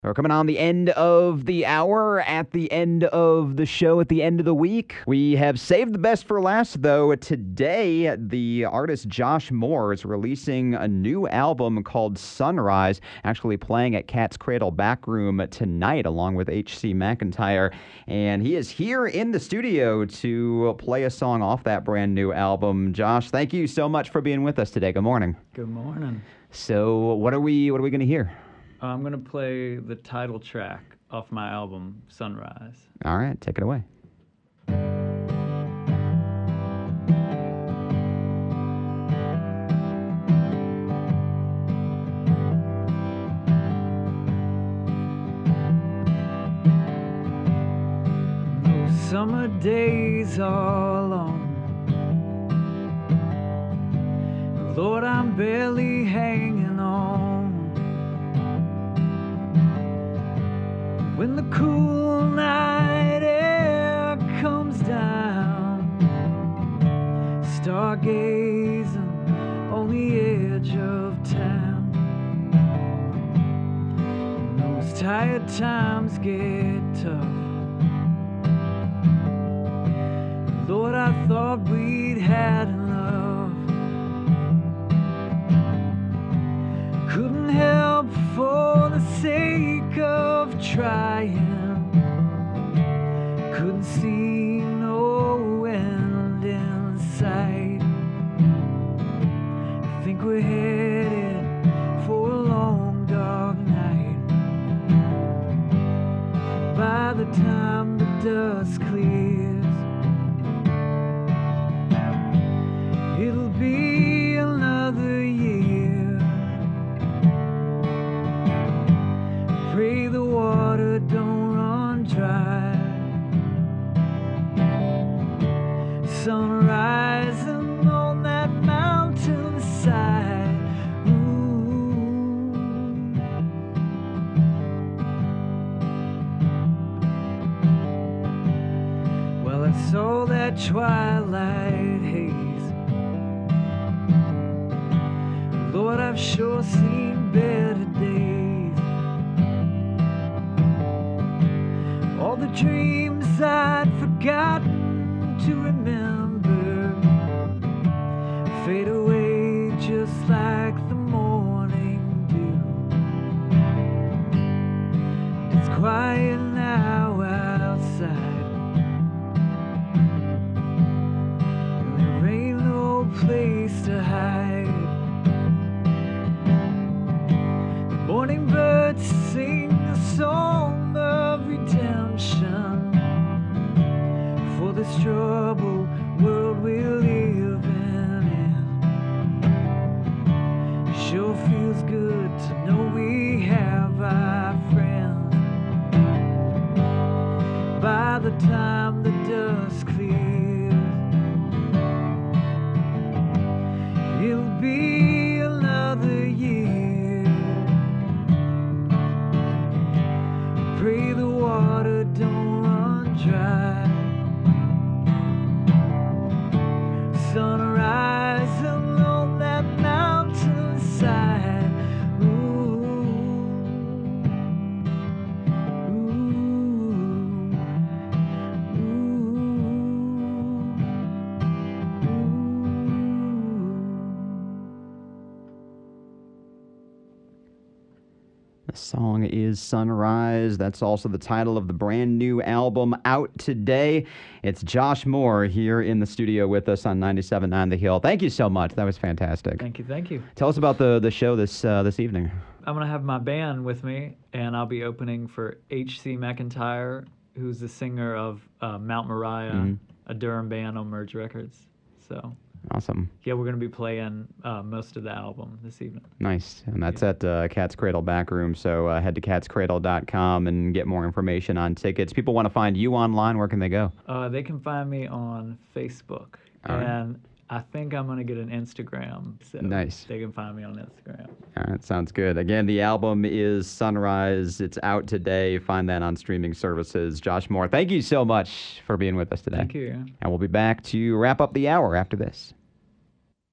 We're coming on the end of the hour, at the end of the show, at the end of the week. We have saved the best for last, though. Today, the artist Josh Moore is releasing a new album called Sunrise, actually playing at Cat's Cradle Backroom tonight, along with H.C. McEntire. And he is here in the studio to play a song off that brand new album. Josh, thank you so much for being with us today. Good morning. Good morning. So what are we going to hear? I'm going to play the title track off my album, Sunrise. All right, take it away. Those summer days are long. Lord, I'm barely hanging on. When the cool night air comes down, stargazing on the edge of town, and those tired times get tough. Lord, I thought we'd had enough. Couldn't help for the sake of trying. Couldn't see no end in sight. I think we're headed for a long dark night. By the time the dust clears, it'll be another year. Pray the water don't run dry. Sun rising on that mountainside. Ooh. Well, I saw that twilight haze. Lord, I've sure seen better days. All the dreams I'd forgotten to remember fade away just like the morning dew. It's quiet now outside, and there ain't no place to hide. The morning birds sing a song of redemption for this troubled world we live in. Sure feels good to know we have our friends. By the time the dust clears, it'll be another year. Pray the water don't run dry. Sun rising on that mountainside. Ooh, ooh, The song is Sunrise. That's also the title of the brand new album out today. It's Josh Moore here in the studio with us on 97.9 The Hill. Thank you so much. That was fantastic. Thank you, thank you. Tell us about the show this evening. I'm going to have my band with me, and I'll be opening for H.C. McEntire, who's the singer of Mount Moriah, a Durham band on Merge Records. So, Awesome. yeah, we're going to be playing most of the album this evening. Nice. And that's at Cat's Cradle Backroom. So head to catscradle.com and get more information on tickets. People want to find you online. Where can they go? They can find me on Facebook. All right. And I think I'm going to get an Instagram, so Nice. they can find me on Instagram. All right, sounds good. Again, the album is Sunrise. It's out today. Find that on streaming services. Josh Moore, thank you so much for being with us today. Thank you. And we'll be back to wrap up the hour after this.